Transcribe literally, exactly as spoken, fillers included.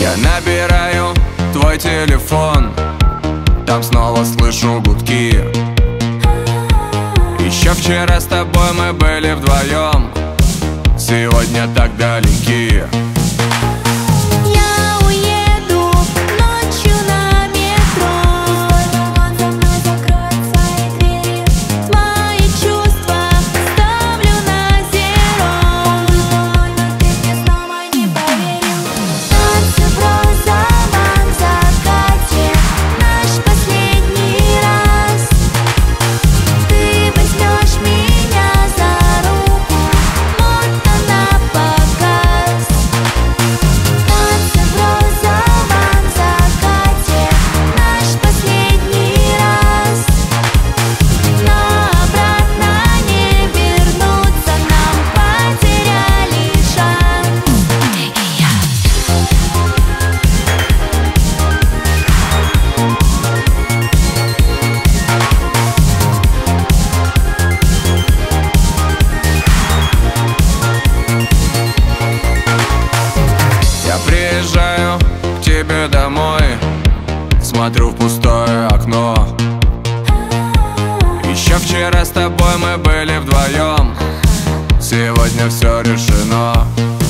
Я набираю твой телефон, там снова слышу гудки. Еще вчера с тобой мы были вдвоем, сегодня так далеки. Приезжаю к тебе домой, смотрю в пустое окно. Еще вчера с тобой мы были вдвоем, сегодня все решено.